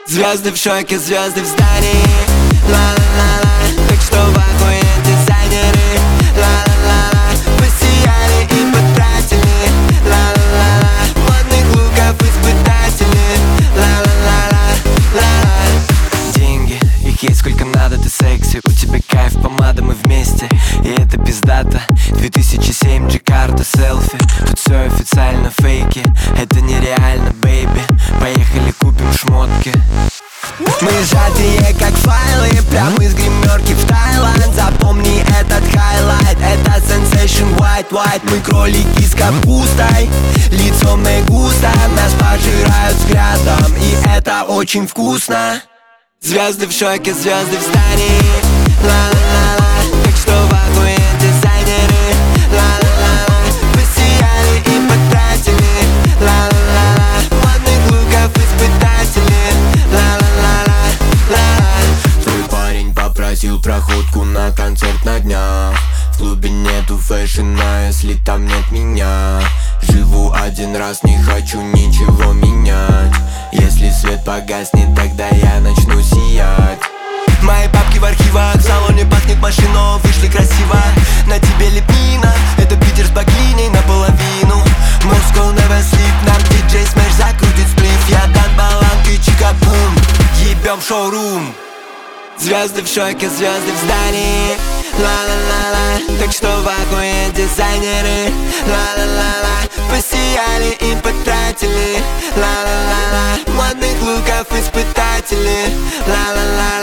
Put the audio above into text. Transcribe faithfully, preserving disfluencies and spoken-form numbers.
Звезды в шоке, звезды в здании. Ла-ла-ла-ла. Так что в ахуе дизайнеры. Ла-ла-ла-ла. Посияли и потратили. Ла-ла-ла-ла. Модных луков испытатели. Ла-ла-ла-ла. Деньги, их есть сколько надо, ты секси. У тебя кайф, помада, мы вместе. И это пиздата. две тысячи семь, Джакарта, селфи. Тут все официально, фейки. Это нереально, бейби. Поехали, купим шмотки. Мы сжатые как файлы, прямо из гримерки в Таиланд. Запомни этот хайлайт, это sensation white white. Мы кролики с капустой, лицом не густо. Нас пожирают взглядом, и это очень вкусно. Звезды в шоке, звезды в здании. Ла-ла-ла-ла. Так что в ахуе дизайнеры. Ла-ла-ла-ла. Посияли и потратили. Ла-ла-ла-ла. Модных луков испытатели. Ла-ла-ла-ла. Твой парень попросил проходку на концерт на днях. В клубе нету фэшена, если там нет меня. Живу один раз, не хочу ничего менять. Если свет погаснет, тогда я начну сиять. Мои папки в архивах, в салоне пахнет машиной. Вышли красиво, на тебе лепнина. Это Питер с богиней наполовину. Moscow never sleep, нам диджей Смэш закрутит сплив. Я Дан Балан, ты чика-бум. Ебем шоурум. Звезды в шоке, звезды в здании. Ла-ла-ла-ла. Так что в ахуе дизайнеры. Ла-ла-ла-ла. Посияли и потратили. Ла-ла-ла-ла. Модных луков испытатели. Ла-ла-ла.